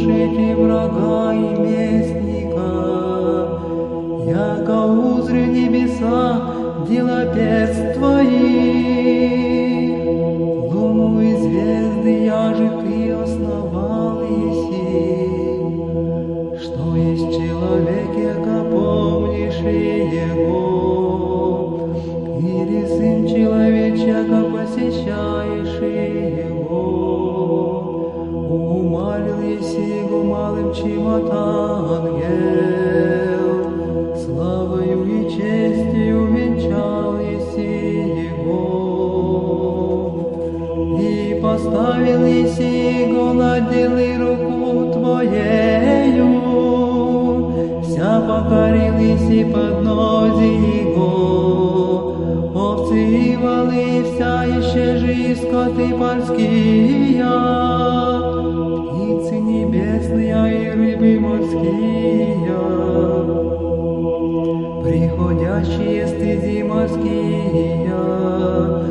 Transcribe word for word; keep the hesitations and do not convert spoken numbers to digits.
потушите врага и местника, яко узрю небеса дела перст твоих. Луну и звезды, яже ты основал еси, что есть человек, яко помнишь его, или сын человеч, яко посещаешь его. Умалил еси его малым, чем от ангел, славою и честью венчал еси его. И поставил еси его на делы руку твоею, вся покорил еси под ноги его. Овцы и волы, вся еще же и скоты польские, птицы небесные и рыбы морские, приходящие стези морские,